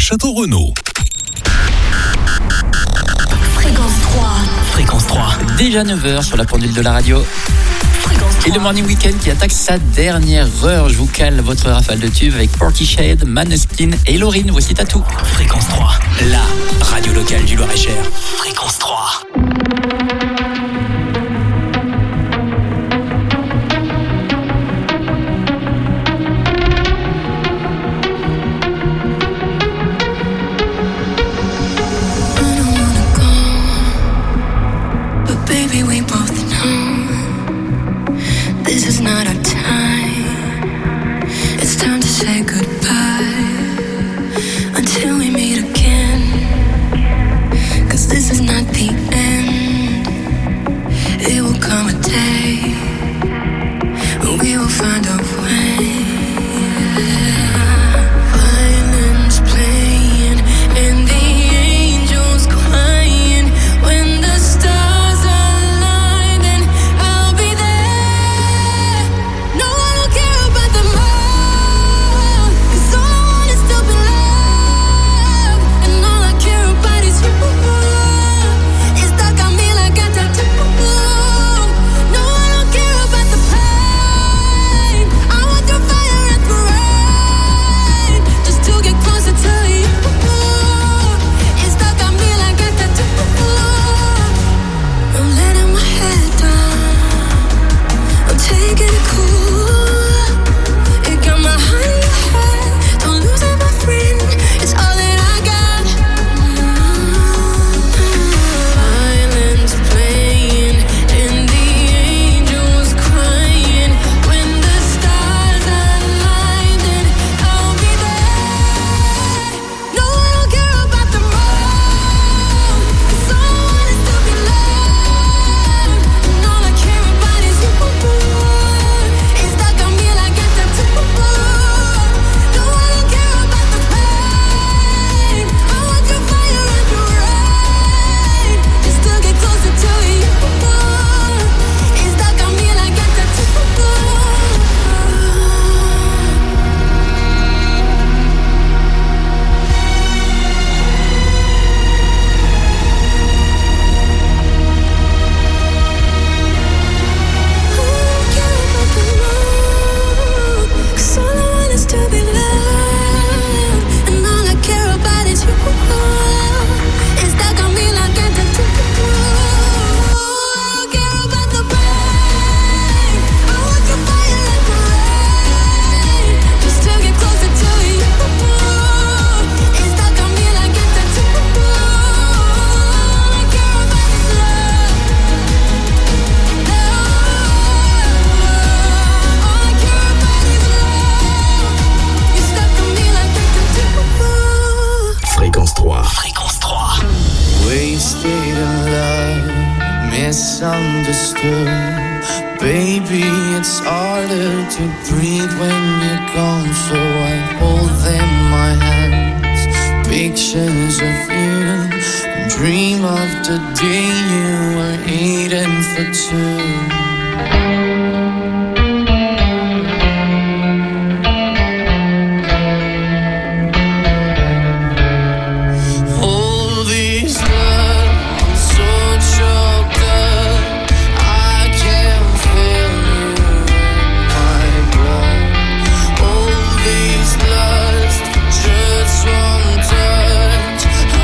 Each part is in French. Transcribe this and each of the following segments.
Château-Renaud. Fréquence 3. Déjà 9h sur la pendule de la radio. Et le Morning Weekend qui attaque sa dernière heure. Je vous cale votre rafale de tubes avec Portishead, Maneskin et Lauryn. Voici Tatou. Fréquence 3, la radio locale du Loir-et-Cher. Fréquence 3.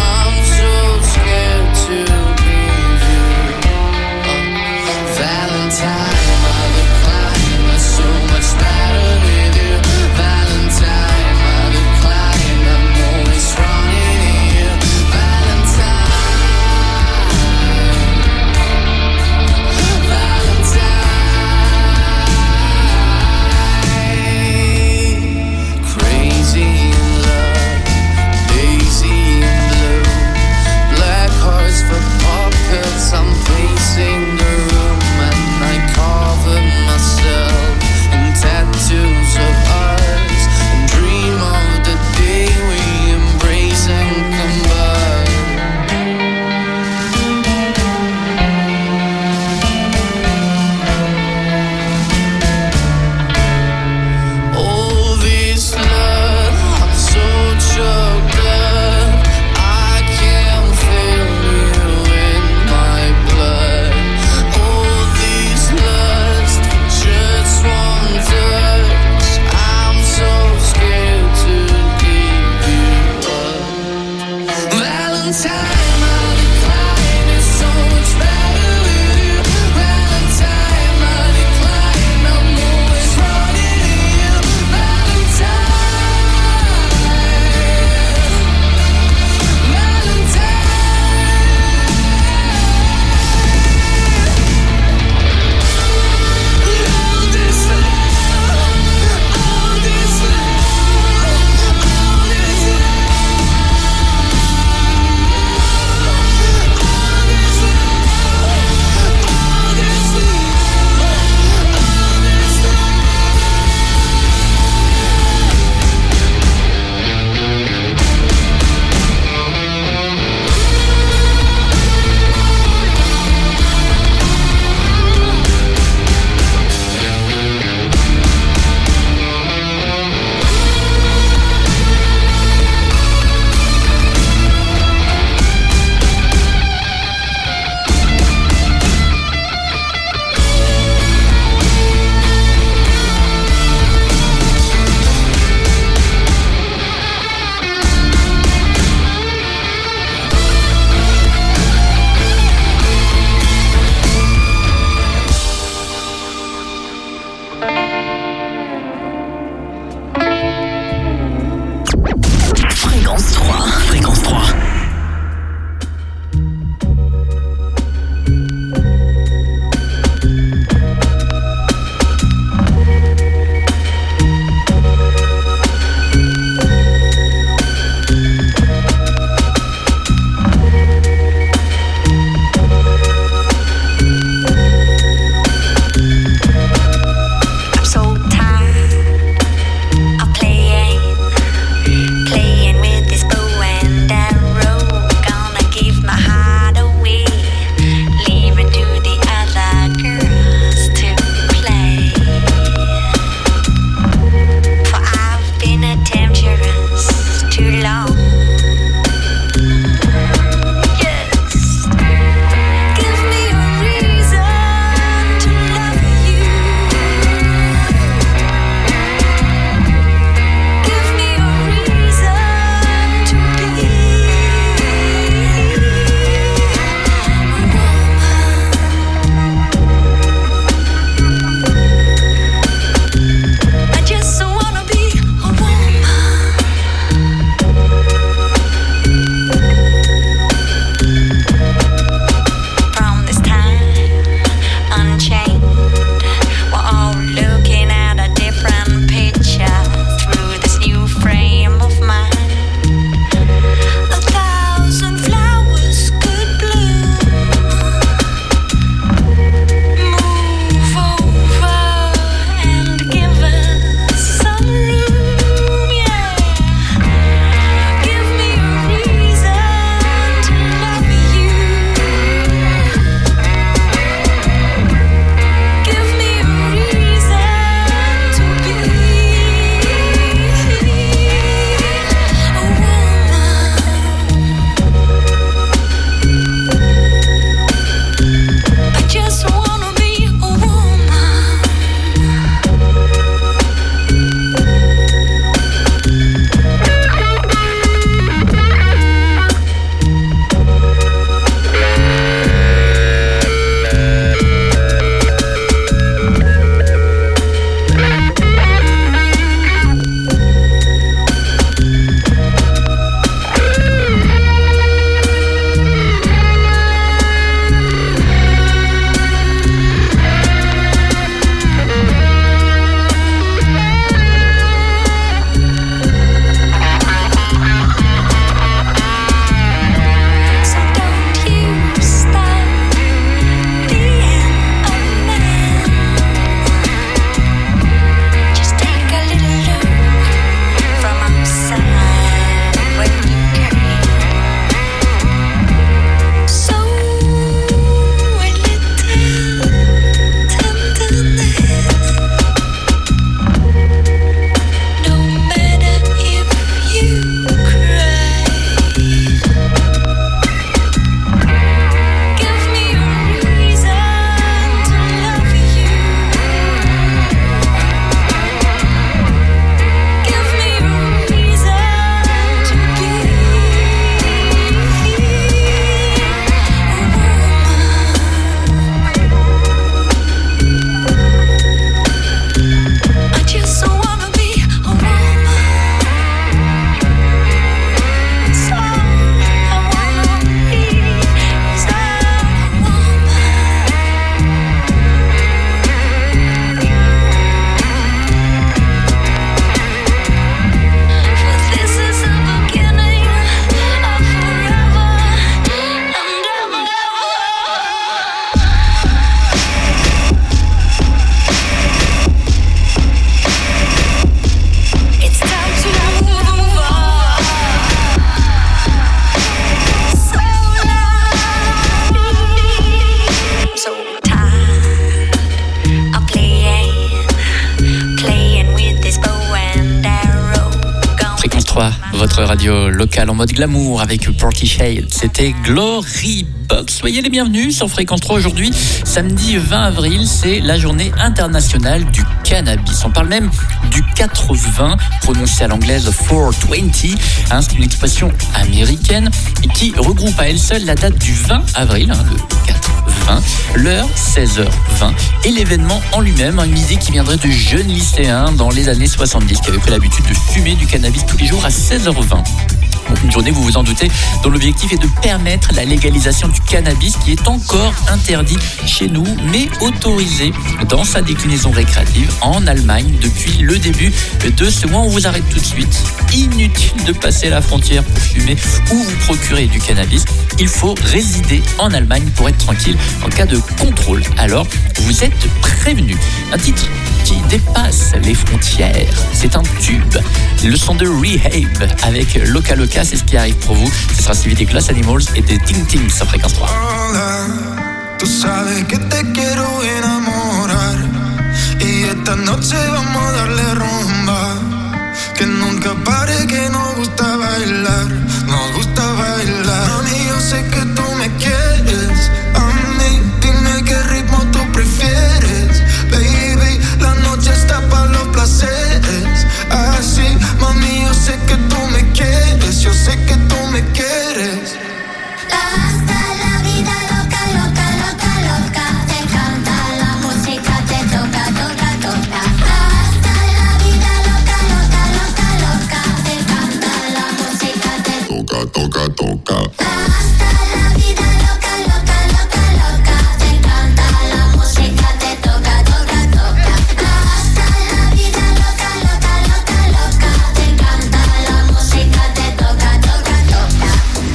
Valentine. 3. Fréquence 3. votre radio locale en mode glamour avec Portishead. C'était Glory Box. Soyez les bienvenus sur Fréquence 3 aujourd'hui. Samedi 20 avril, c'est la journée internationale du cannabis. On parle même du 420, prononcé à l'anglaise 420. C'est une expression américaine qui regroupe à elle seule la date du 20 avril, le 4-20, l'heure 16h20 et l'événement en lui-même, une idée qui viendrait de jeunes lycéens dans les années 70 qui avaient pris l'habitude de fumer du cannabis tous les jours à 16h20. Une journée, vous vous en doutez, dont l'objectif est de permettre la légalisation du cannabis qui est encore interdit chez nous, mais autorisé dans sa déclinaison récréative en Allemagne depuis le début de ce mois. On vous arrête tout de suite. Inutile de passer la frontière pour fumer ou vous procurer du cannabis. Il faut résider en Allemagne pour être tranquille en cas de contrôle. Alors, vous êtes prévenus. Un titre qui dépasse les frontières. C'est un tube. Le son de Rehab avec Loca Loca, c'est ce qui arrive pour vous. Ce sera suivi des Glass Animals et des Ting Ting sur Fréquence 3. Hola, tú sabes que te quiero enamorar y esta noche vamos a darle rumba, que nunca pare, que nos gusta bailar, Mami, yo sé que tú me quieres a mí, dime qué ritmo tú prefieres, baby, la noche está para los placeres, así, mami, yo sé que tú me quieres, yo sé que tú me quieres. Hasta la vida loca, loca, loca, loca, te encanta la música, te toca, toca, toca. Hasta la vida loca, loca, loca, loca, te encanta la música, te toca, toca, toca. Hasta la vida loca, loca, loca, loca, te encanta la música, te toca, toca, toca. Hasta la vida loca, loca, loca, loca, te encanta la música, te toca, toca, toca.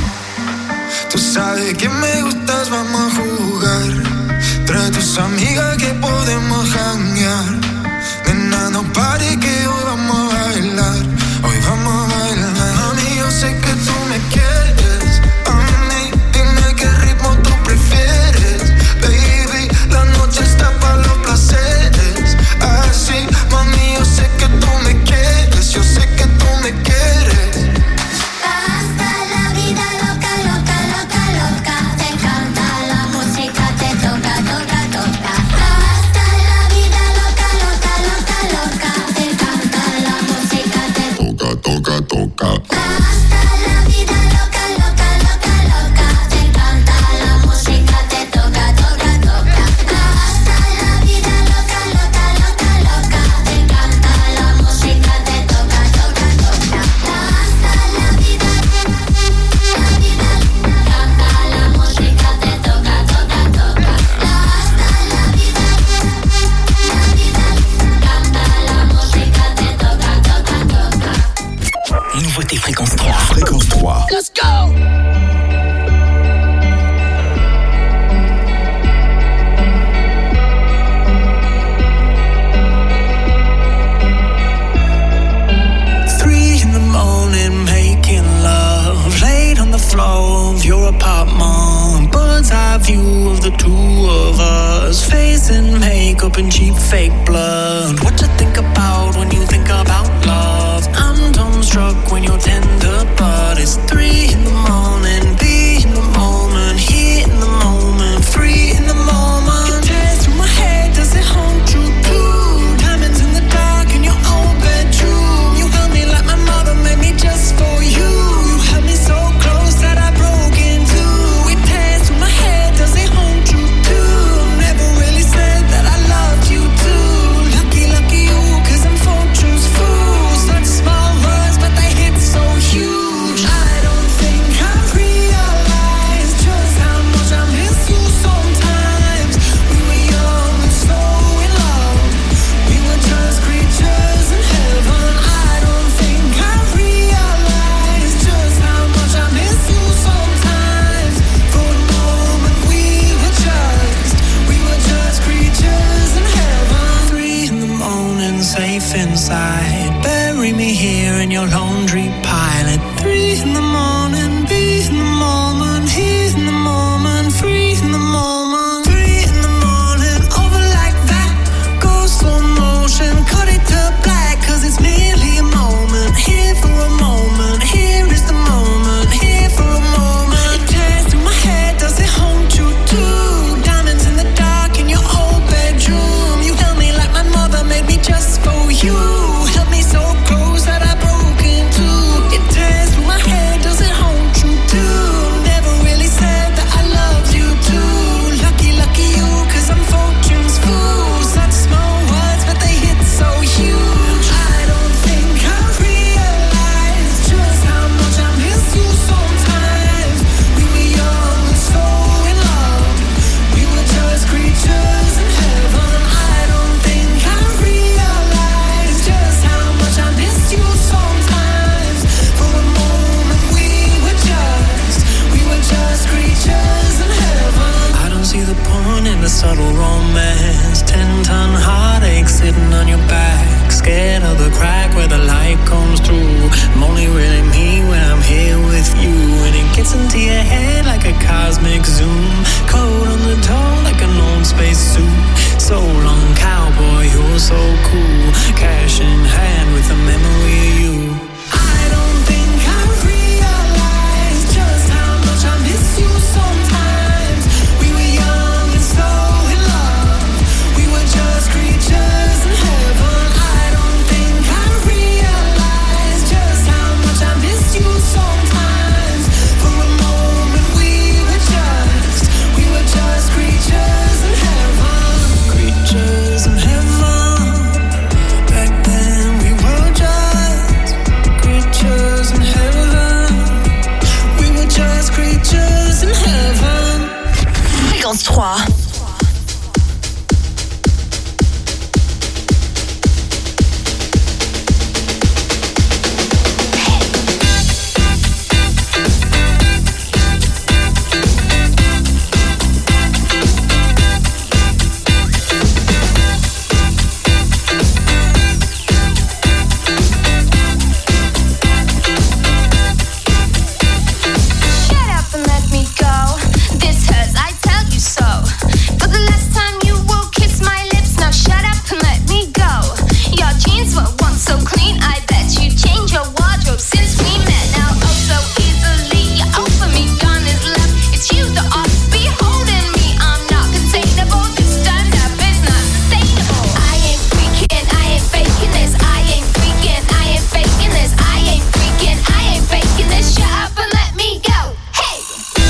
Tú sabes que me gustas, vamos a jugar. Trae tus amigas que podemos janguear. Nena, no pare que hoy vamos a bailar. Hoy vamos a bailar. Mami, yo sé que tú me quieres a mí, dime qué ritmo tú prefieres, baby, la noche está para los placeres, así, mami, yo sé que tú me quieres, yo sé que tú me quieres. Hasta la vida loca, loca, loca, loca, te encanta la música, te toca, toca, toca. Hasta la vida loca, loca, loca, loca, te encanta la música, te toca, toca, toca. Hasta la vida loca, loca, loca, loca, te encanta la música, te toca, toca, toca. Hasta la vida loca, loca, loca, loca, te encanta la música, te toca, toca, toca. Hasta la vida, canta la música, te toca, toca, toca. Hasta la vida, canta la música, te toca, toca, toca. Nouveauté Fréquence 3. Fréquence 3. Let's go! Making love, laid on the floor of your apartment. Bird's eye view of the two of us, face and makeup and cheap fake blood. What you think about when you think about love? I'm dumbstruck when you're tender, but it's 3 in the morning. Be in the moment, here in the moment, free in the moment. It tears through my head, does it haunt you too? Diamonds in the dark in your own bedroom. You held me like my mother made me just for you. You held me so close that I broke in two. It tears through my head, does it haunt you too? Never really said that I loved you too. Lucky, lucky you, 'cause I'm fortune's fool. Such small words, but they hit so huge. I don't subtle romance. 10-ton heartache sitting on your back, scared of the crack where the light comes through. I'm only really me when I'm here with you, and it gets into your head like a cosmic zoom. Cold on the toe like an old space suit. So long, cowboy, you're so cool. Cash in hand with a memory of you. I don't think I realize just how much I miss you sometimes. We were young and so in love. We were just creatures in heaven. I don't think I realize just how much I miss you sometimes. For a moment we were just creatures in heaven. Creatures in heaven. Back then we were just creatures in heaven. We were just creatures in heaven. Fréquence 3. Shut up and let me go. This hurts, I tell you so. For the last time you will kiss my lips. Now shut up and let me go. Your jeans were once so clean, I bet you changed your wardrobe since we met. Now oh so easily, you offer me gone is left. It's you that ought to be holding me. I'm not containable, this stand up is not sustainable. I ain't freaking, I ain't faking this. I ain't freaking, I ain't faking this. I ain't freaking, I ain't faking this. Shut up and let me go. Hey!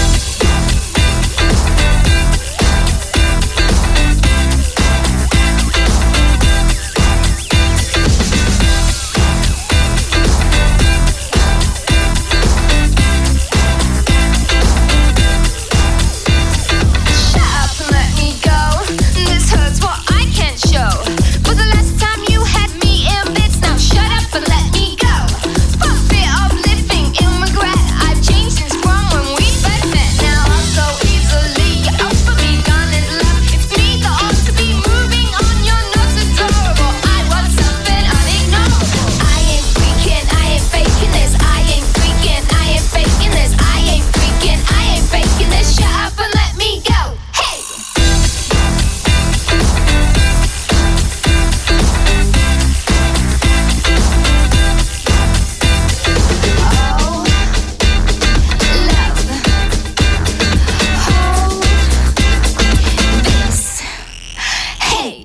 Shut up and let me go. This hurts what I can't show. For the last time you had me in bits. Now shut up and let me go. Fuck bit of living in regret. I've changed since from when we first met. Now I'm so easily you offer me gone is love. It's me that ought to be moving on. You're not adorable. I want something unignorable. I ain't freaking, I ain't faking this. I ain't freaking, I ain't faking this. I ain't freaking, I ain't faking this. Shut up and let me go. Hey! Oh, love, hold this. Hey.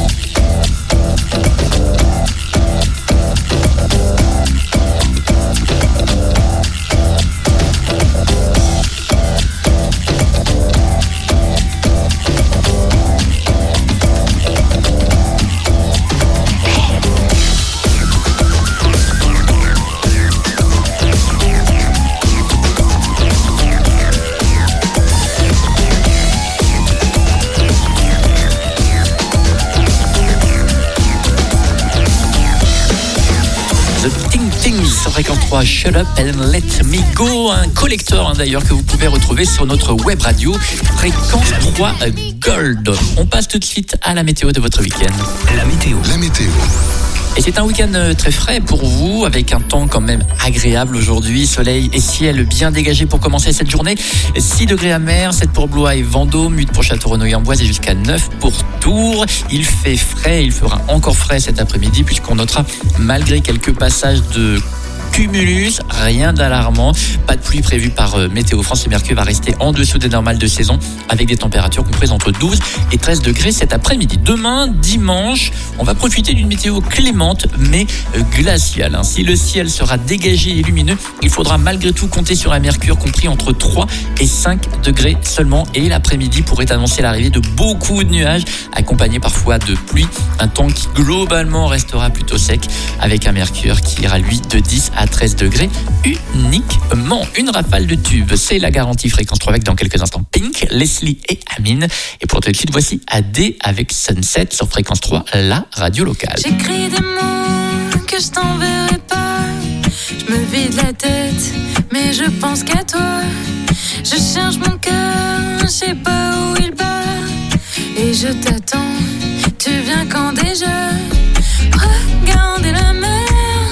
The Ting Tings sur Fréquence 3, Shut Up and Let Me Go, un collecteur d'ailleurs que vous pouvez retrouver sur notre web radio Fréquence 3 Gold. On passe tout de suite à la météo de votre week-end. La météo. Et c'est un week-end très frais pour vous, avec un temps quand même agréable aujourd'hui. Soleil et ciel bien dégagé pour commencer cette journée. 6 degrés à Mer, 7 pour Blois et Vendôme, 8 pour Château-Renouille-en-Boise et jusqu'à 9 pour Tours. Il fait frais, il fera encore frais cet après-midi puisqu'on notera malgré quelques passages de cumulus, rien d'alarmant. Pas de pluie prévue par Météo France. Le mercure va rester en dessous des normales de saison avec des températures comprises entre 12 et 13 degrés cet après-midi. Demain, dimanche, on va profiter d'une météo clémente mais glaciale. Si le ciel sera dégagé et lumineux, il faudra malgré tout compter sur un mercure compris entre 3 et 5 degrés seulement. Et l'après-midi pourrait annoncer l'arrivée de beaucoup de nuages accompagnés parfois de pluie. Un temps qui globalement restera plutôt sec avec un mercure qui ira lui de 10 à 13 degrés uniquement. Une rafale de tubes, c'est la garantie Fréquence 3 avec dans quelques instants Pink, Leslie et Amine. Et pour tout de suite, voici AD avec Sunset sur Fréquence 3, la radio locale. J'écris des mots que je t'enverrai pas. Je me vide la tête, mais je pense qu'à toi. Je cherche mon cœur, je sais pas où il bat. et je t'attends. Tu viens quand déjà? Regardez la mer.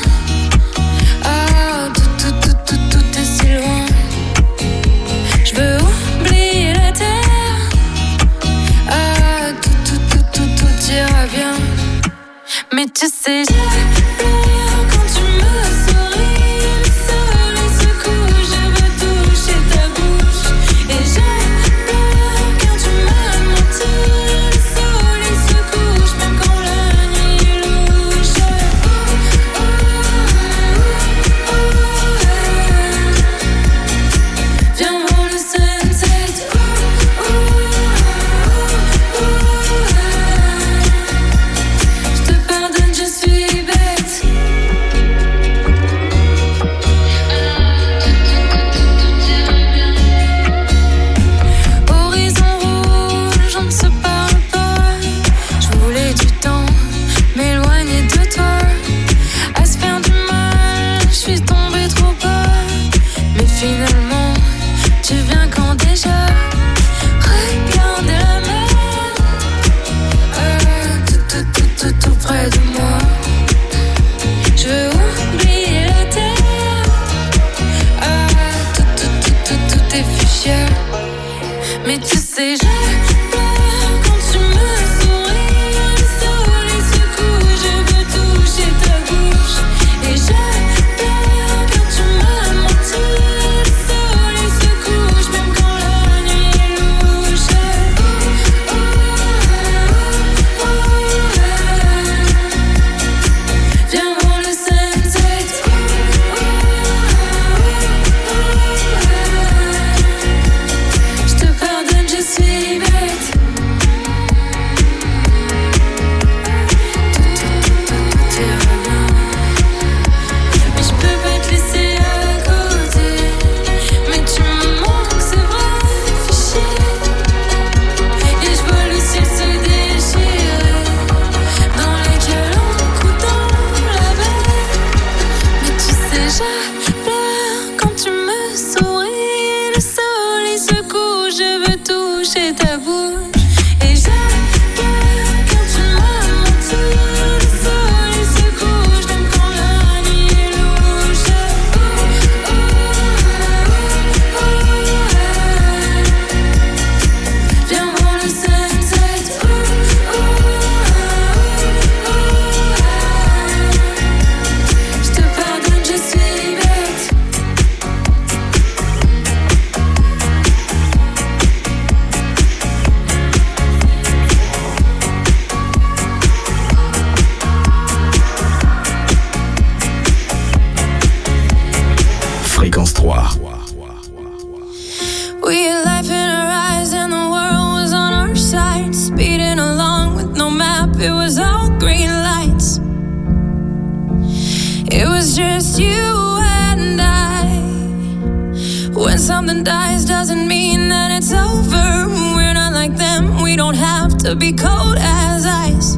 Ah, tout est si loin. Je veux oublier la terre. Ah, tout ira bien. Mais tu sais, j'ai peur quand tu me souris. Le soleil se couche, je veux toucher ta bouche. Et j'ai peur quand tu me menti. Le soleil se couche, même quand la nuit est louche. Viens voir le sunset. Je te pardonne, je suis bête. Horizon rouge, on ne se parle pas. Je voulais du temps, m'éloigner de toi. À se faire du mal, je suis tombée trop bas. Mais finalement, tu viens quand déjà? Regardez la mer. Tout près de moi. Je veux oublier la terre. Ah, tout est fuchsia. Mais tu sais, j'ai peur quand tu me souris. Le soleil se couche, je veux toucher ta bouche. Et j'ai peur quand tu me menti. Le soleil se couche, même quand la nuit est louche. Viens voir le sunset. Je te pardonne, je suis bête. Tout ira bien. Mais je peux pas te laisser à côté. Mais tu me manques, c'est vrai, fichier. Et je vois le ciel se déchirer dans les calanques dans la baie. Mais tu sais, j'ai peur quand tu me souris. Le soleil se couche, je veux toucher ta bouche. Et j'ai peur quand tu me menti. Le soleil se couche, même quand la nuit est louche. Viens voir le sunset. Je te pardonne, je suis bête. Fréquence 3. We had life in our eyes and the world was on our side. Speeding along with no map, it was all green lights. It was just you and I. When something dies doesn't mean that it's over. We're not like them, we don't have to be cold as ice.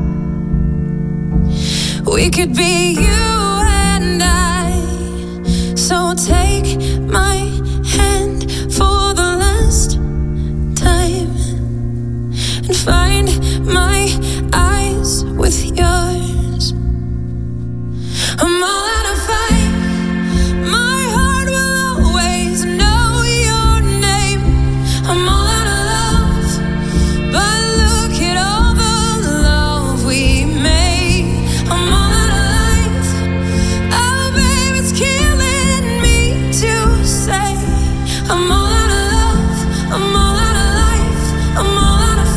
We could be you and I. So take my hand for the last time and find my eyes with yours. I'm all out of fight. My heart will always know your name. I'm all out of love, but look at all the love we made. I'm all out of life. Oh, babe, it's killing me to say. I'm all out of love. I'm all out of life. I'm all out of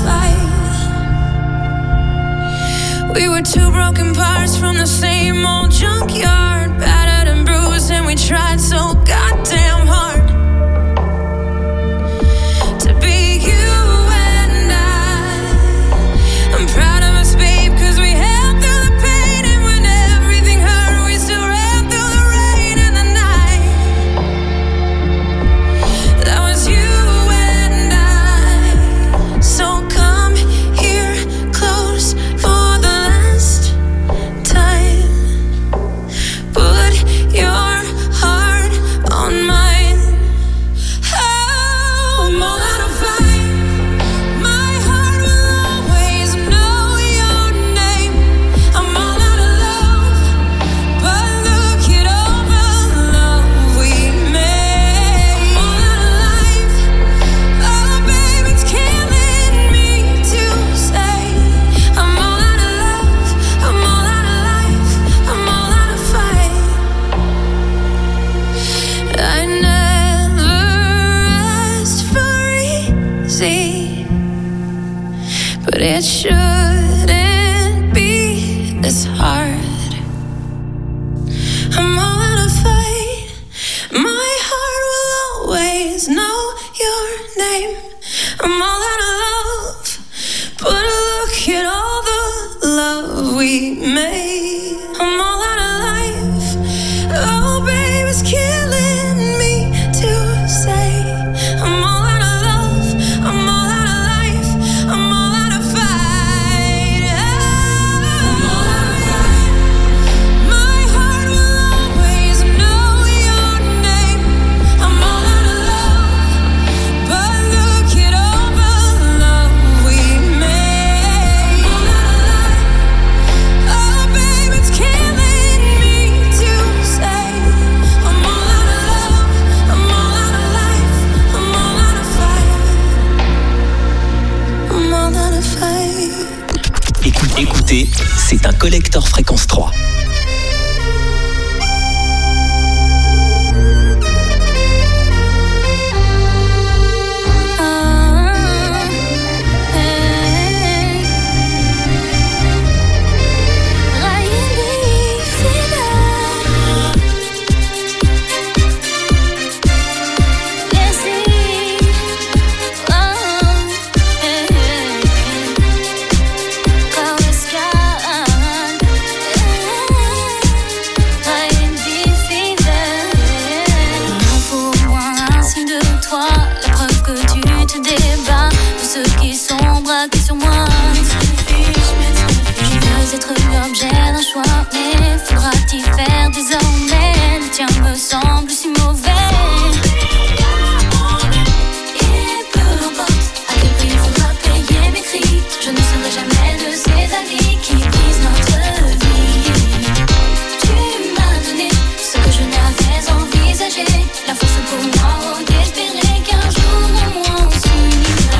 fight. We were two broken parts from the same old junkyard, battered and bruised, and we tried so goddamn hard to be you and I. I'm proud of us, babe, 'cause we held through the pain, and when everything hurt, we still ran through the rain and the night. That was you and I. So come here close for the last time. easy, but it shouldn't be this hard. I'm all out of fight. My heart will always know your name. I'm all out of love, but look at all the love we made. I'm all out of life. Oh, babe, it's killing me to say. I'm all out of love. I'm all out of life. I'm all out of fight. I'm all out of fight. My heart will always know your name. I'm all out of love, but look at all the love we made. I'm all out of life. Oh, babe, it's killing me to say. I'm all out of love. I'm all out of life. I'm all out of fight. I'm all out of fight. Écoutez, c'est un collector fréquence 3. Sur moi, je veux être l'objet d'un choix, mais faudra t'y faire désormais. Le tien me semble si mauvais. Et peu importe à quel prix faudra payer mes cris, je ne serai jamais de ces avis qui brisent notre vie. Tu m'as donné ce que je n'avais envisagé, la force pour moi d'espérer qu'un jour au moins on s'unirait.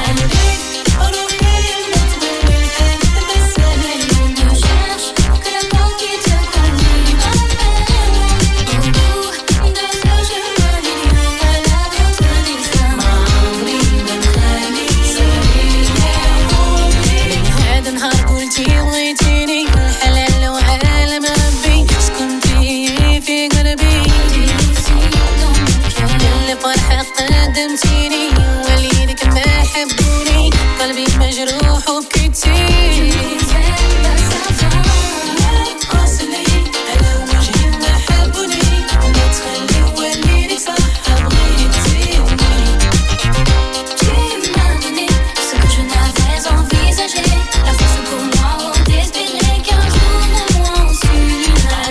قدمتيني وليدك ما حبوني قلبي مجروح وبكيتي على وجهي ما حبوني ما تخلي وليدك صح بغيتيني. Tu m'as donné ce que je n'avais envisagé, la force pour moi d'espérer qu'un jour au moins on s'unirait.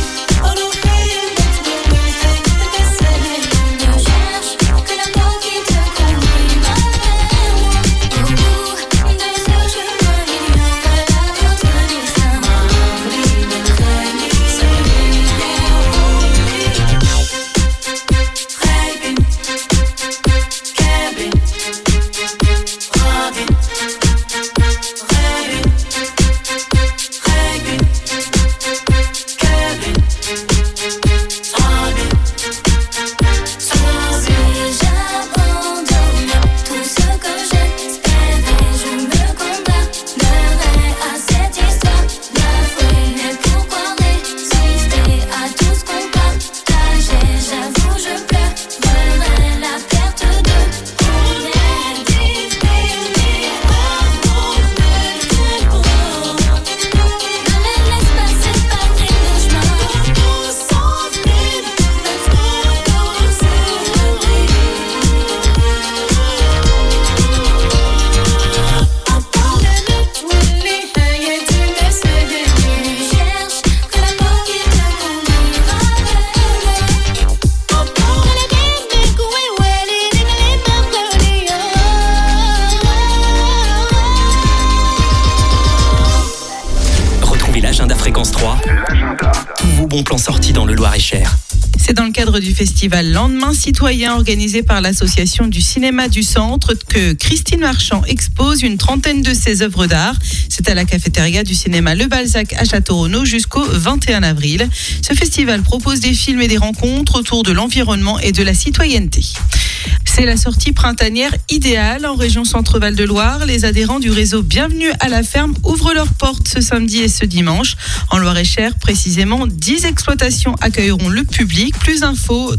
Tous vos bons plans sortis dans le Loir-et-Cher. C'est dans le cadre du festival Lendemain Citoyen organisé par l'association du cinéma du centre que Christine Marchand expose une trentaine de ses œuvres d'art. C'est à la cafétéria du cinéma Le Balzac à Château-Renaud jusqu'au 21 avril. Ce festival propose des films et des rencontres autour de l'environnement et de la citoyenneté. C'est la sortie printanière idéale en région Centre-Val de Loire. Les adhérents du réseau Bienvenue à la ferme ouvrent leurs portes ce samedi et ce dimanche. En Loir-et-Cher, précisément, 10 exploitations accueilleront le public. Plus d'infos,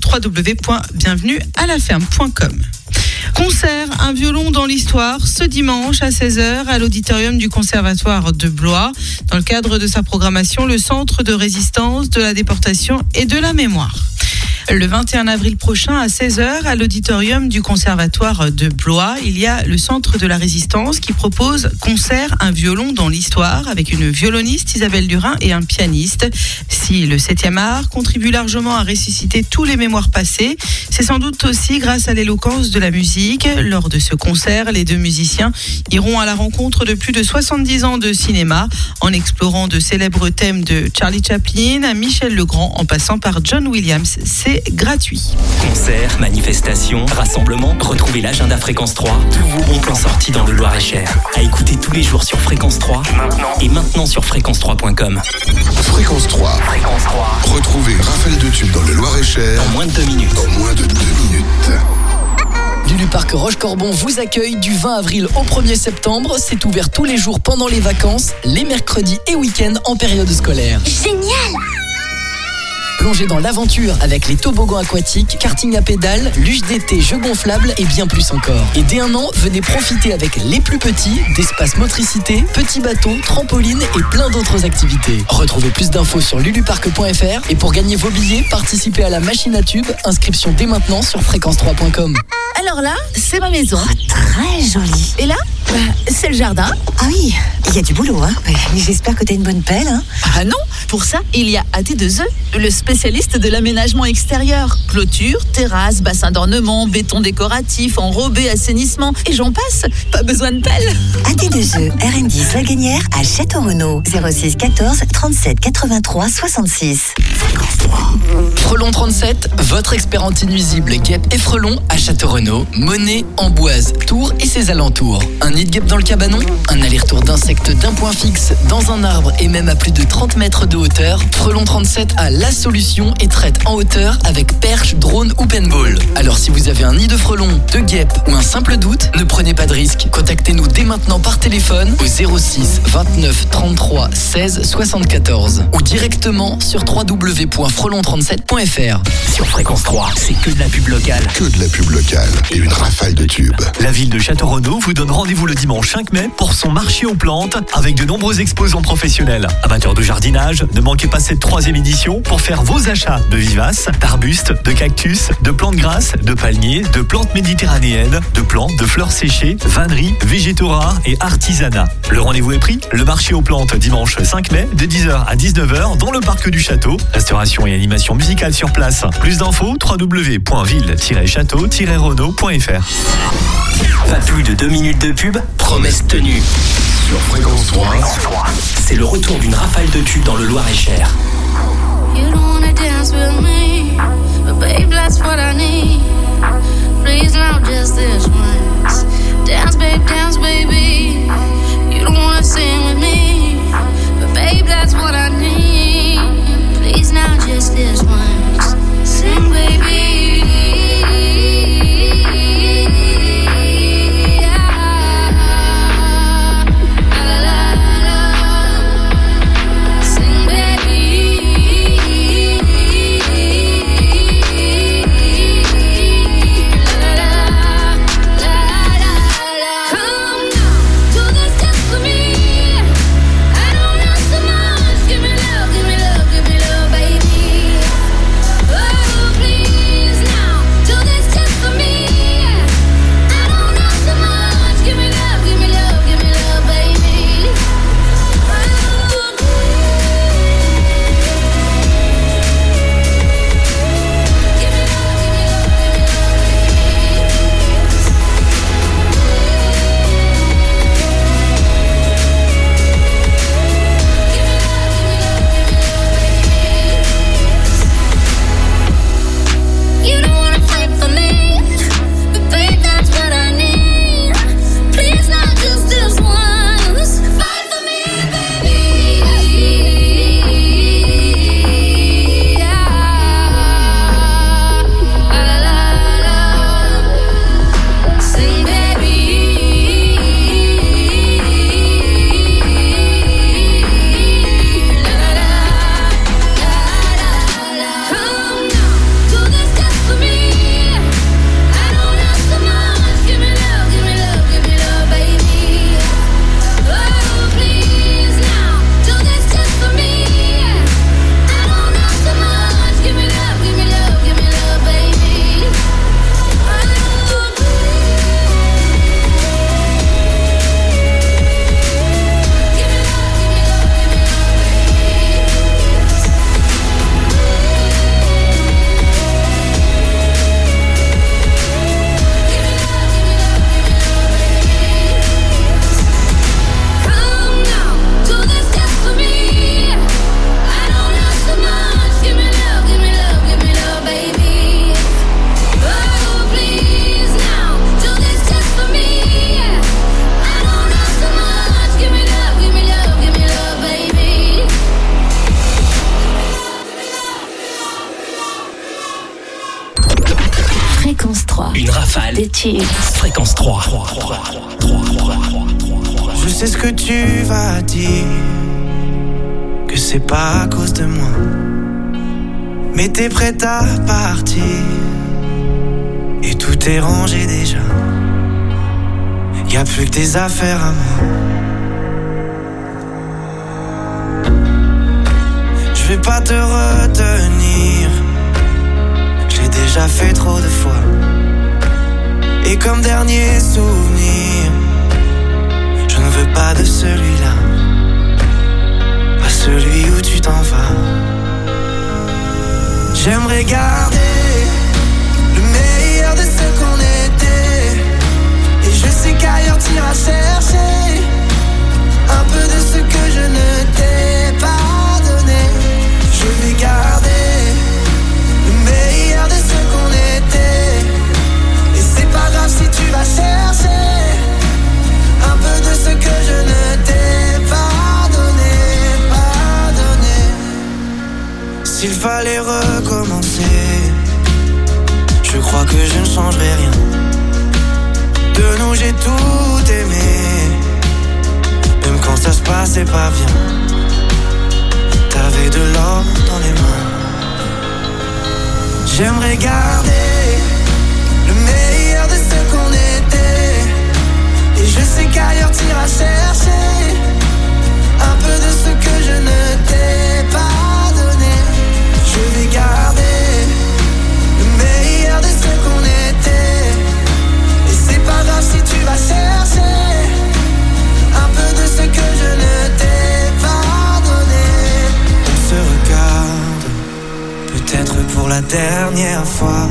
www.bienvenuealaferme.com. Concert, un violon dans l'histoire, ce dimanche à 16h à l'auditorium du Conservatoire de Blois. Dans le cadre de sa programmation, le Centre de résistance, de la déportation et de la mémoire. Le 21 avril prochain à 16h à l'auditorium du Conservatoire de Blois, il y a le Centre de la Résistance qui propose concert un violon dans l'histoire avec une violoniste Isabelle Durin et un pianiste. Si le 7e art contribue largement à ressusciter tous les mémoires passées, c'est sans doute aussi grâce à l'éloquence de la musique. Lors de ce concert, les deux musiciens iront à la rencontre de plus de 70 ans de cinéma en explorant de célèbres thèmes de Charlie Chaplin à Michel Legrand en passant par John Williams. C'est gratuit. Concerts, manifestations, rassemblements, retrouvez l'agenda Fréquence 3. Tous vos bons plans sortis dans le Loir-et-Cher. À écouter tous les jours sur Fréquence 3 et maintenant sur fréquence3.com. Fréquence 3. Fréquence 3. Retrouvez Raphaël de Tube dans le Loir-et-Cher. En moins de 2 minutes. En moins de 2 minutes. Lulupark Roche-Corbon vous accueille du 20 avril au 1er septembre. C'est ouvert tous les jours pendant les vacances, les mercredis et week-ends en période scolaire. Génial! Plongez dans l'aventure avec les toboggans aquatiques, karting à pédales, luge d'été, jeux gonflables et bien plus encore. Et dès 1 an, venez profiter avec les plus petits d'espace motricité, petits bateaux, trampolines et plein d'autres activités. Retrouvez plus d'infos sur lulupark.fr et pour gagner vos billets, participez à la machine à tubes. Inscription dès maintenant sur fréquence3.com. Alors là, c'est ma maison. Très jolie. Et là, c'est le jardin. Ah oui, il y a du boulot, hein. Mais j'espère que t'as une bonne pelle, hein. Ah non, pour ça, il y a AT2E, le spécialiste de l'aménagement extérieur. Clôture, terrasse, bassin d'ornement, béton décoratif, enrobé, assainissement, et j'en passe. Pas besoin de pelle. AT2E, RN10 La Guenière à Château-Renaud. 06 14 37 83 66. Frelon 37, votre expert anti-nuisible guêpe et frelon à Château-Renaud, Monet, Amboise, Tours et ses alentours. Un nid de guêpe dans le cabanon, un aller-retour d'insectes d'un point fixe dans un arbre et même à plus de 30 mètres de hauteur. Frelon 37 a la solution et traite en hauteur avec perche, drone ou paintball. Alors si vous avez un nid de frelon, de guêpe ou un simple doute, ne prenez pas de risque. Contactez-nous dès maintenant par téléphone au 06 29 33 16 74 ou directement sur www.frelon37.fr. Sur Fréquence 3, c'est que de la pub locale. Que de la pub locale et une rafale de tubes. La ville de Château-Renaud vous donne rendez-vous le dimanche 5 mai pour son marché aux plantes avec de nombreux exposants professionnels. Amateurs de jardinage, ne manquez pas cette 3e édition pour faire vos achats de vivaces, d'arbustes, de cactus, de plantes grasses, de palmiers, de plantes méditerranéennes, de plantes, de fleurs séchées, vanneries, végétaux rares et artisanat. Le rendez-vous est pris, le marché aux plantes dimanche 5 mai de 10h à 19h dans le parc du château. Restauration et animation musicale sur place. Plus d'infos, www.ville-château-renaud.fr. Pas plus de 2 minutes de pub, promesse tenue. Sur Fréquence 3. C'est le retour d'une rafale de tubes dans le Loir-et-Cher. You don't wanna dance with me, but babe, that's what I need. Please now, just this once. Dance, baby. You don't wanna sing with me, but babe, that's what I need. Please now, just this once. Sing, baby. La rafale des tubes. Fréquence 3. Je sais ce que tu vas dire, que c'est pas à cause de moi, mais t'es prête à partir et tout est rangé déjà. Y'a plus que tes affaires à moi. Je vais pas te retenir, je l'ai déjà fait trop de fois. Et comme dernier souvenir, je ne veux pas de celui-là, pas celui où tu t'en vas. J'aimerais garder le meilleur de ce qu'on était, et je sais qu'ailleurs t'iras chercher un peu de ce que je ne t'ai pas donné. Je vais garder le meilleur de ce qu'on était, et c'est pas grave si tu vas chercher un peu de ce que je ne t'ai pas donné. S'il fallait recommencer, je crois que je ne changerai rien. De nous j'ai tout aimé, même quand ça se passait pas bien. T'avais de l'or dans les mains. J'aimerais garder le meilleur de ce qu'on était, et je sais qu'ailleurs t'iras chercher un peu de ce que je ne t'ai pas donné. Je vais garder le meilleur de ce qu'on était, et c'est pas grave si tu vas chercher un peu de ce que je ne t'ai pas donné. On se regarde, peut-être pour la dernière fois,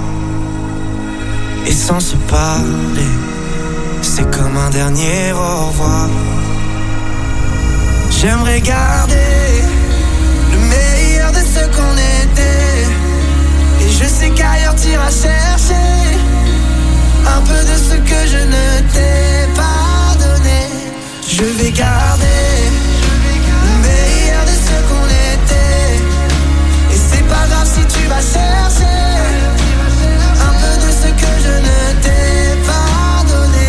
et sans se parler, c'est comme un dernier au revoir. J'aimerais garder le meilleur de ce qu'on était, et je sais qu'ailleurs t'iras chercher un peu de ce que je ne t'ai pas donné. Je vais garder le meilleur de ce qu'on était, et c'est pas grave si tu vas chercher un peu de ce que je ne t'ai pas donné,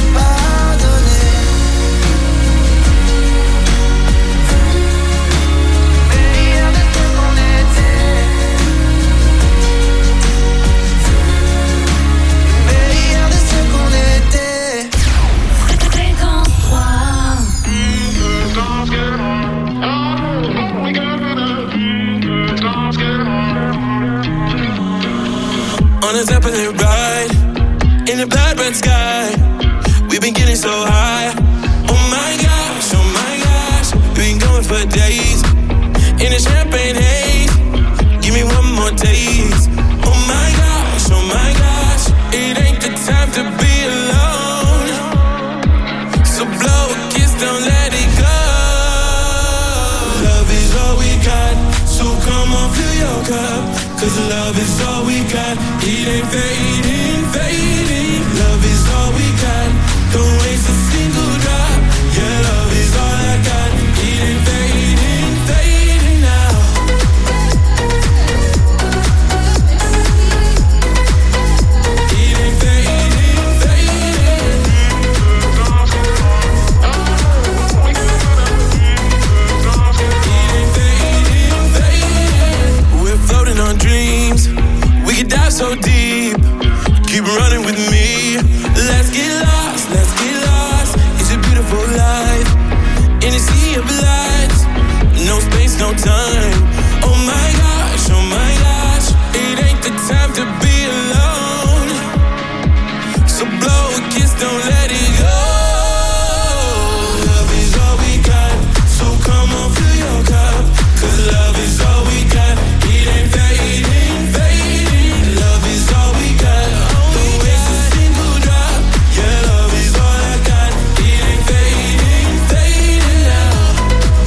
Meilleur de ce qu'on était, meilleur de ce qu'on était. Fréquence 3. On a Zeppelin ride in the blood red sky. We've been getting so high. Oh my gosh, we've been going for days in a champagne haze. Give me one more taste. Oh my gosh, it ain't the time to be alone. So blow a kiss, don't let it go. Love is all we got, so come on, fill your cup. 'Cause love is all we got, it ain't fading, fading. Love is all we got, don't waste a single drop. Yeah, love is all I got, it ain't fading, fading now. It ain't fading, fading. It ain't fading, fading. We're floating on dreams, we could dive so deep. Keep running with me. Let's get lost, let's get lost. It's a beautiful life in a sea of lights. No space, no time. Oh my gosh, it ain't the time to be alone. So blow a kiss, don't let it go. Love is all we got, so come on, fill your cup. 'Cause love is all we got, it ain't fading, fading. Love is all we got, don't waste a single drop. Yeah, love is all I got, it ain't fading, fading now.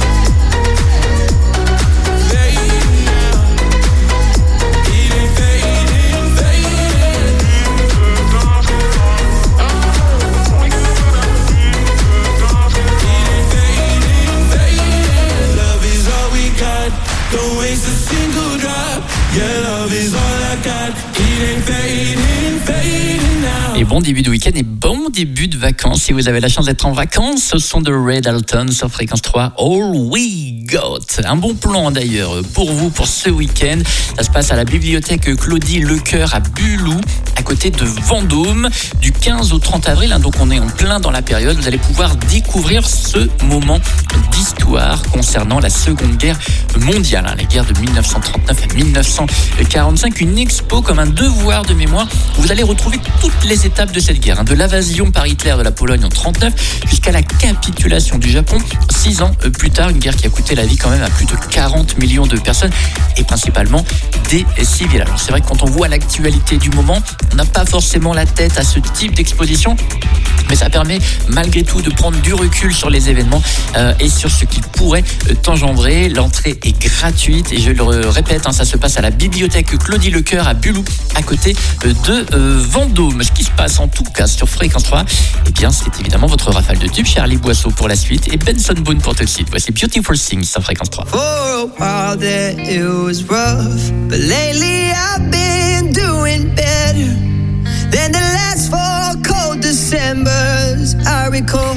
Et bon début de week-end et bon début de vacances. Si vous avez la chance d'être en vacances, ce sont de Red Alton sur Fréquence 3. All We Got. Un bon plan d'ailleurs pour vous pour ce week-end. Ça se passe à la bibliothèque Claudie Lecoeur à Bulou, à côté de Vendôme, du 15 au 30 avril. Donc on est en plein dans la période. Vous allez pouvoir découvrir ce moment d'histoire concernant la Seconde Guerre mondiale, la guerre de 1939 à 1945. Une expo comme un devoir de mémoire où vous allez retrouver toutes les étapes de cette guerre, de l'invasion par Hitler de la Pologne en 1939 jusqu'à la capitulation du Japon 6 ans plus tard. Une guerre qui a coûté la vie quand même à plus de 40 millions de personnes et principalement des civils. Alors c'est vrai que quand on voit l'actualité du moment, on n'a pas forcément la tête à ce type d'exposition, mais ça permet malgré tout de prendre du recul sur les événements et sur ce qu'ils pourraient engendrer. L'entrée est gratuite et je le répète, ça se passe à la bibliothèque Claudie Lecoeur à Bulou, à côté de Vendôme. Ce qui se passe en tout cas sur Fréquence 3, eh bien c'est évidemment votre rafale de tubes, Charlie Boisseau pour la suite et Benson Boone pour tout de suite. Voici Beautiful Things sur Fréquence 3. For a while there it was rough, but lately I've been doing better than the last 4 cold Decembers I recall.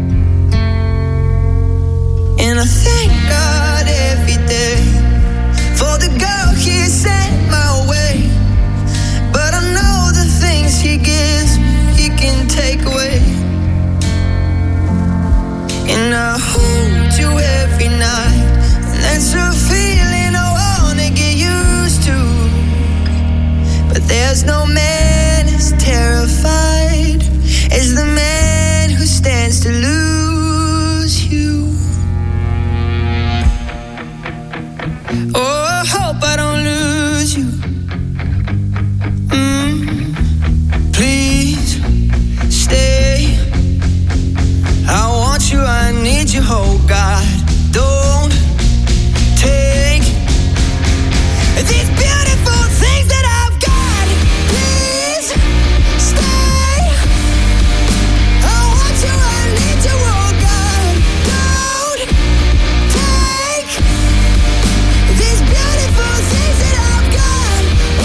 And I thank God every day for the girl He sent my way. But I know the things He gives He can take away. And I hold you every night, and that's a feeling I wanna get used to. But there's no man as terrified as the man who stands to lose you. Oh, I hope I don't lose you. Please stay. I want you, I need you, oh God. Don't take these beautiful things that I've got. Please stay. I want you, I need you, oh God. Don't take these beautiful things that I've got.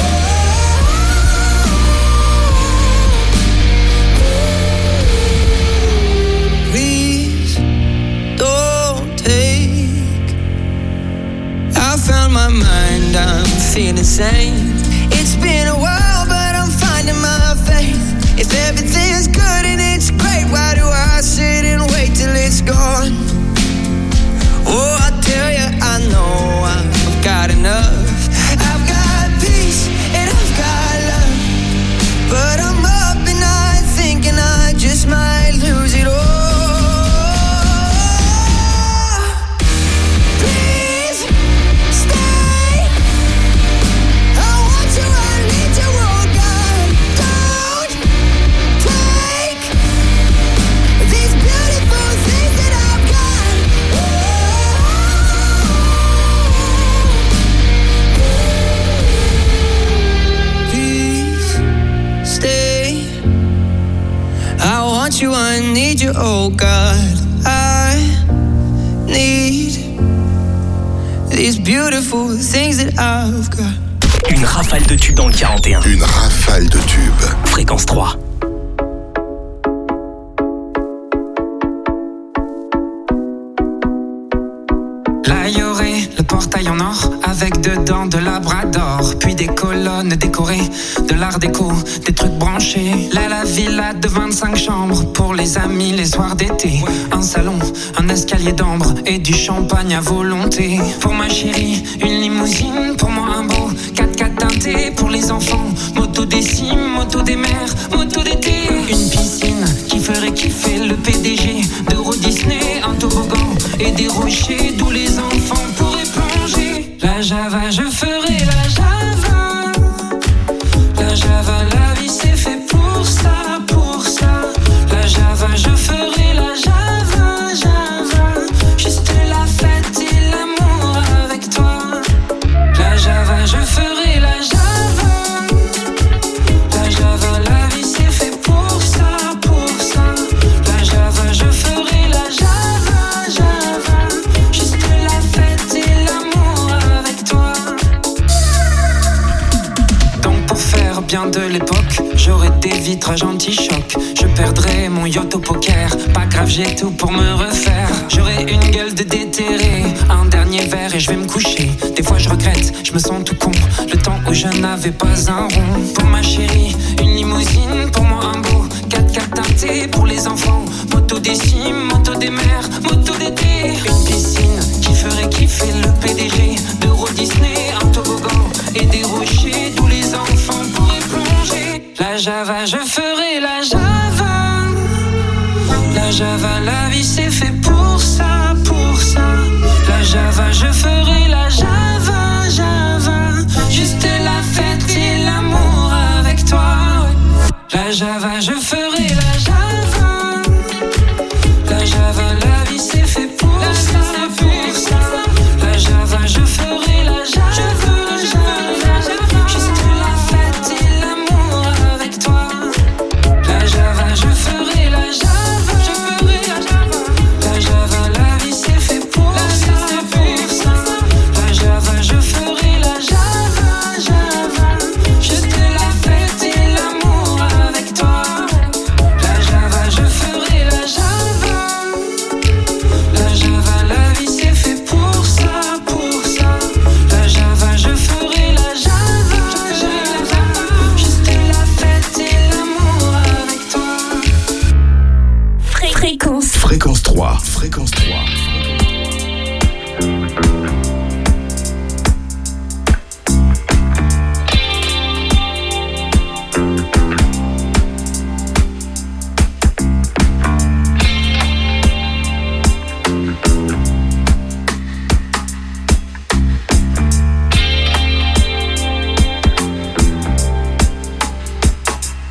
Please don't take. I found my mind, I'm feeling sane. It's been a while, but I'm finding my faith. If everything's good and it's great, why do I sit and wait till it's gone? Oh, I tell you, I know I've got enough. I've got peace and I've got love, but I'm up at night thinking I just might lose it all. Please stay. I want you, I need you, oh God. Don't take these beautiful things that I've got. Please stay. I want you, I need you, oh God. I need these beautiful things that I've got. Une rafale de tubes dans le 41. Une rafale de tubes. Fréquence 3. Là y aurait le portail en or avec dedans de labrador, puis des colonnes décorées, de l'art déco, des trucs branchés. Là la villa de 25 chambres pour les amis les soirs d'été. Un salon, un escalier d'ambre et du champagne à volonté. Pour ma chérie, une limousine, pour moi un beau 4x4 teinté. Pour les enfants, moto des cimes, moto des mers, moto d'été. Une piscine qui ferait kiffer le PDG d'Euro Disney, un toboggan et des rochers d'où les enfants pourraient plonger. La Java, je ferai la Java. La Java, la vie c'est fait pour ça, pour ça. La Java, je ferai la Java, Java. Juste la fête et l'amour avec toi. La Java, je ferai la Java. La Java, la vie c'est fait pour ça, pour ça. La Java, je ferai la Java, Java. Juste la fête et l'amour avec toi. Donc pour faire bien de l'époque, j'aurais des vitrages anti-choc. Je perdrai mon yacht au poker. Pas grave, j'ai tout pour me refaire. J'aurai une gueule de déterré. Un dernier verre et je vais me coucher. Des fois je regrette, je me sens tout con. Le temps où je n'avais pas un rond. Pour ma chérie, une limousine. Pour moi un beau 4x4 teinté. Pour les enfants, moto des cimes, moto des mers, moto d'été. Une piscine qui ferait kiffer le PDG d'Euro Disney. Un toboggan et des rochers d'où les enfants pourraient plonger. La Java, je ferai la Java. La Java, la vie c'est fait pour ça, pour ça. La Java, je ferai la Java, Java. Juste la fête et l'amour avec toi. La Java, je ferai la Java. La Java, la vie c'est fait pour ça, pour ça. La Java, je ferai la Java, Java. Juste la fête et l'amour avec toi. La Java, je ferai la Java, je ferai la Java. La Java, la vie c'est fait pour ça, pour ça. La Java, je ferai la Java, Java. Juste la fête et l'amour avec toi. La Java, je ferai la Java. La Java, la vie c'est fait pour ça, pour ça. La Java, je ferai la Java, Java. Juste la fête et l'amour avec toi. Fréquence 3. Fréquence 3.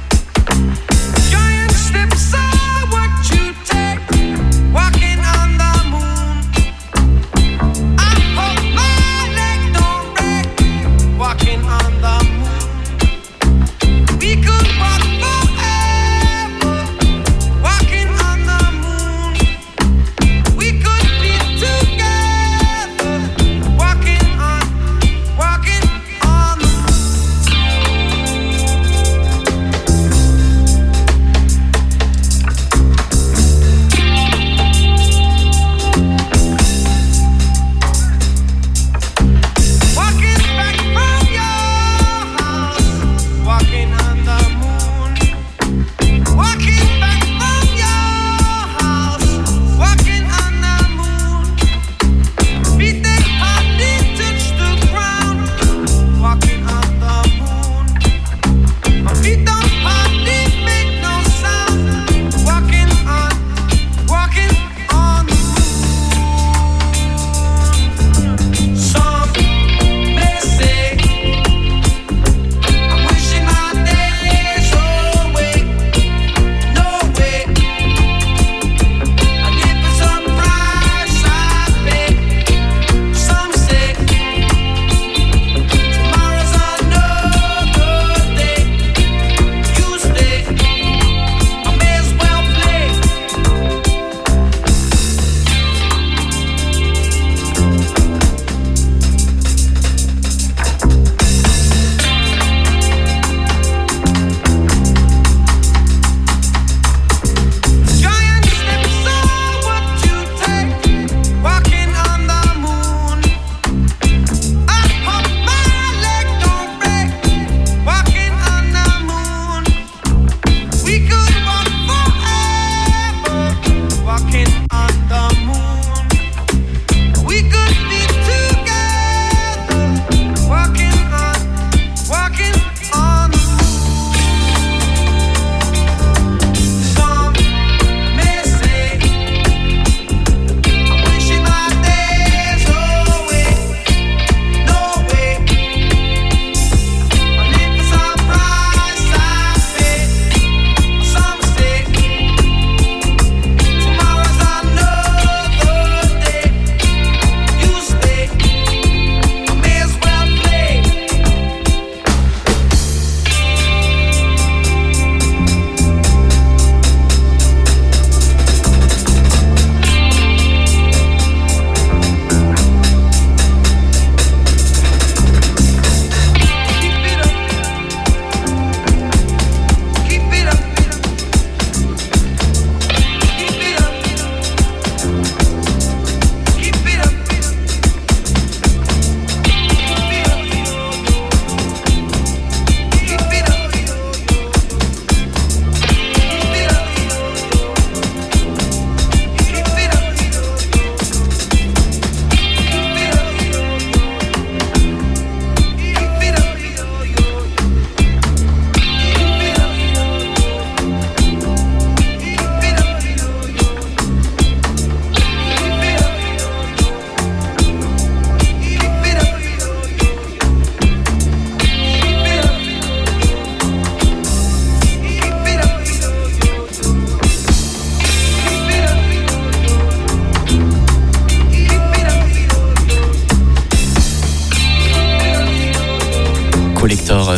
Giant steps are what you take, walking on the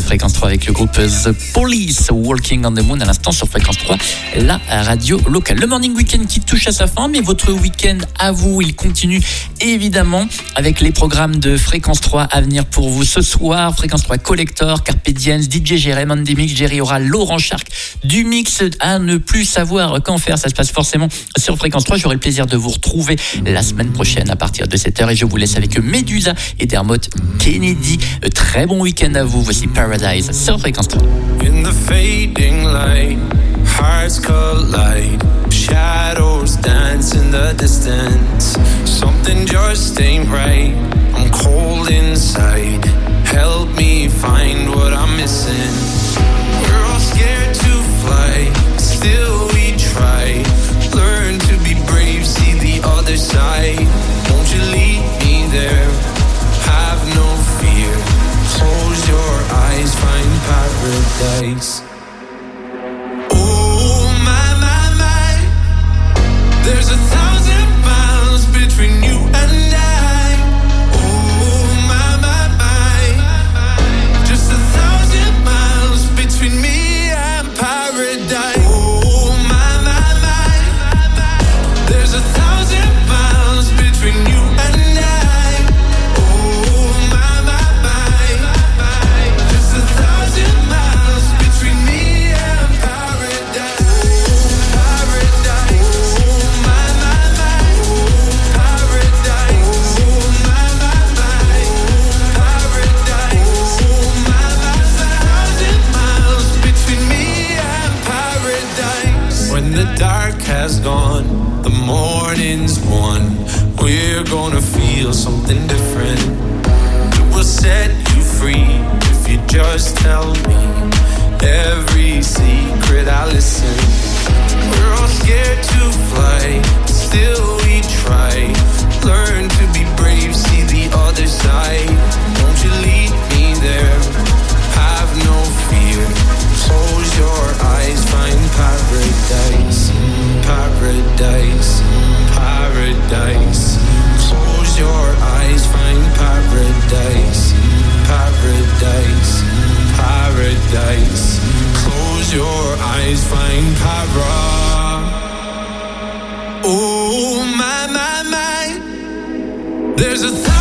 Fréquence 3 avec le groupe The Police, Walking on the Moon à l'instant sur Fréquence 3, la radio locale. Le Morning Weekend qui touche à sa fin, mais votre week-end à vous, il continue évidemment avec les programmes de Fréquence 3 à venir pour vous ce soir. Fréquence 3 Collector, Carpe Diem, DJ Jérém, Andy Mix, Jerry Aura, Laurent Shark, du mix à ne plus savoir quand faire. Ça se passe forcément sur Fréquence 3. J'aurai le plaisir de vous retrouver la semaine prochaine à partir de 7h et je vous laisse avec Medusa et Dermot Kennedy. Très bon week-end à vous. Voici Paradise sur Fréquence 3. In the fading light, hearts collide, shadows dance in the distance. Something just ain't right, I'm cold inside. Help me find what I'm missing. We're all scared to fly, still we try. Learn to be brave, see the other side. Won't you lead me there? Have no fear. Close your eyes, find paradise. Oh my, my, my. There's 1,000 miles between you and I. Oh my, my, my. Just 1,000 miles between me and paradise. Oh my, my, my. There's 1,000 miles between you and I. Has gone, the morning's won. We're gonna feel something different. It will set you free if you just tell me every secret. I listen. We're all scared to fly, still we try. Learn to be brave, see the other side. Won't you lead me there? Have no fear. Close your eyes, find paradise. Paradise, paradise. Close your eyes, find paradise. Paradise, paradise. Close your eyes, find paradise. Oh my, my, my. There's 1,000